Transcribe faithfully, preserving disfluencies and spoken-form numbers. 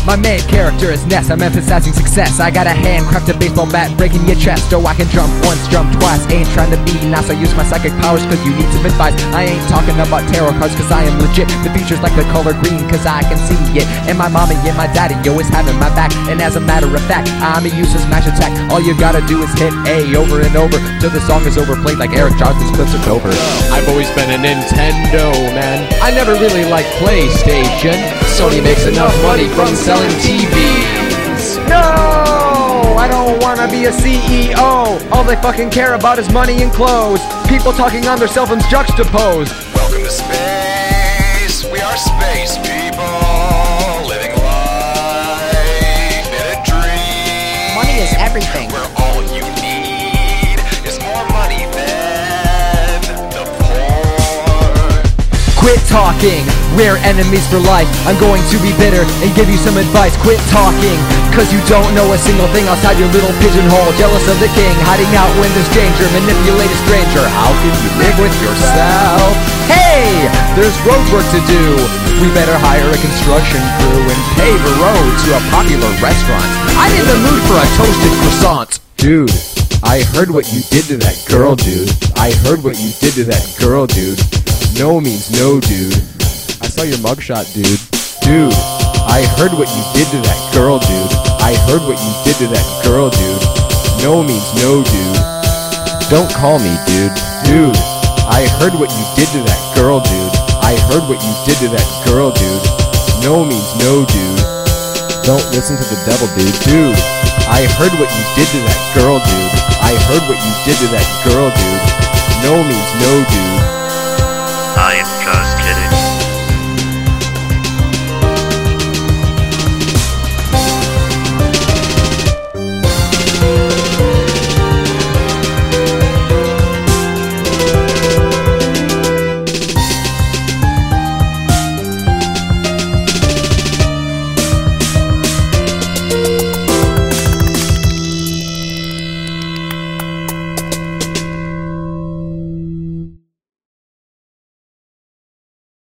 My main character is Ness, I'm emphasizing success. I got a handcrafted baseball bat breaking your chest. Oh, I can jump once, jump twice. Ain't trying to be nice, I use my psychic powers cause you need some advice. I ain't talking about tarot cards cause I am legit. The features like the color green cause I can see it. And my mommy and my daddy always having my back. And as a matter of fact, I'm a useless mash attack. All you gotta do is hit A over and over till the song is overplayed like Eric Johnson's Clips of Dover. I've always been a Nintendo man. I never really liked PlayStation. Sony makes enough money from selling T Vs. No! I don't wanna be a C E O. All they fucking care about is money and clothes. People talking on their cell phones juxtaposed. Welcome to space. We are space people living life in a dream. Money is everything. Where all you need is more money than the poor. Quit talking, we're enemies for life. I'm going to be bitter and give you some advice. Quit talking, cause you don't know a single thing outside your little pigeonhole. Jealous of the king, hiding out when there's danger. Manipulate a stranger, how can you live with yourself? Hey, there's road work to do. We better hire a construction crew and pave a road to a popular restaurant. I'm in the mood for a toasted croissant. Dude, I heard what you did to that girl, dude. I heard what you did to that girl, dude. No means no, dude. I saw your mugshot, dude. Dude, I heard what you did to that girl, dude. I heard what you did to that girl, dude. No means no, dude. Don't call me, dude. Dude, I heard what you did to that girl, dude. I heard what you did to that girl, dude. No means no, dude. Don't listen to the devil, dude. Dude, I heard what you did to that girl, dude. I heard what you did to that girl, dude. No means no, dude. I'm just kidding.